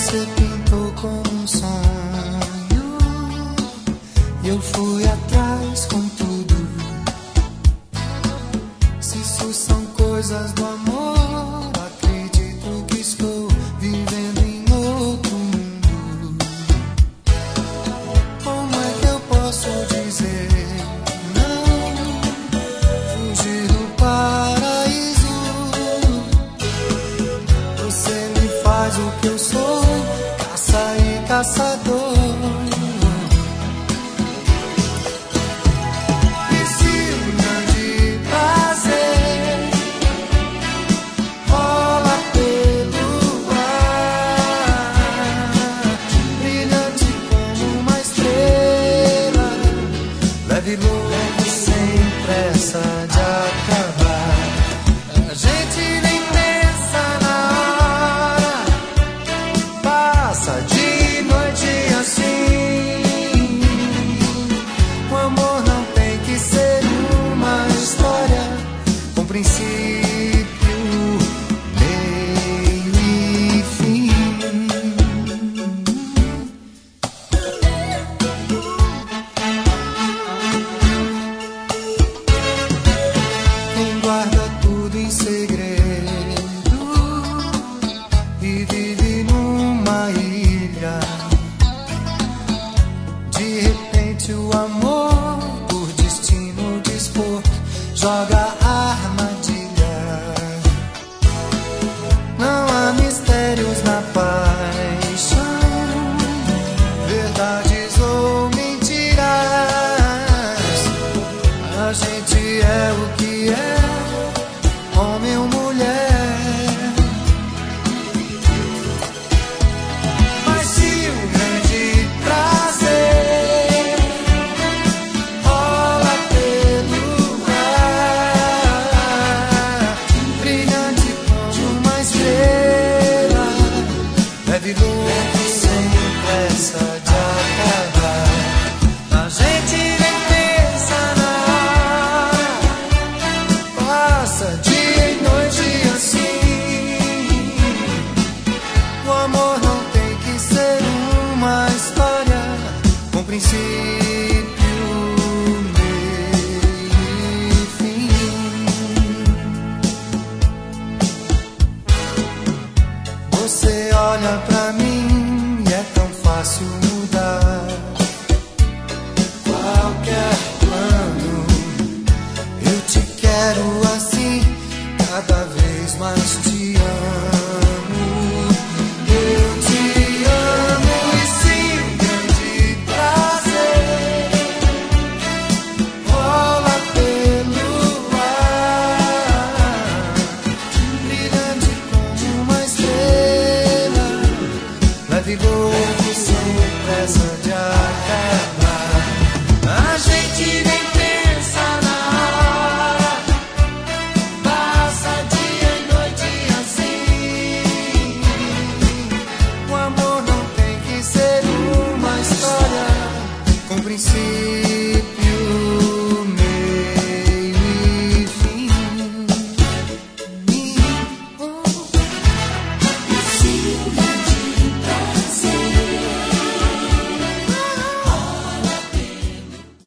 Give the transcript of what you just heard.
Você pintou como um sonho e eu fui atrás com tudo. Se isso são coisas do amor, acredito que estou vivendo em outro mundo. Como é que eu posso dizer não? Fugir do paraíso. Você me faz o que eu sou, caça e caçador. Leve louco sem pressa de acabar. A gente nem pensa na hora, passa de noite assim. O amor não tem que ser uma história com princípio, meio e fim. Guarda tudo em segredo e vive numa ilha. De repente o amor, por destino dispor, joga a armadilha. Não há mistérios na paixão, verdades ou mentiras. A gente é o que é, homem ou mulher. Mas se o grande prazer rola pelo ar, brilhante como uma estrela, leve louco sem pressa de acabar. A gente nem pensa na hora, passa de princípio, meio e fim. Você olha pra mim e é tão fácil mudar qualquer plano. Eu te quero assim, cada vez mais te amo.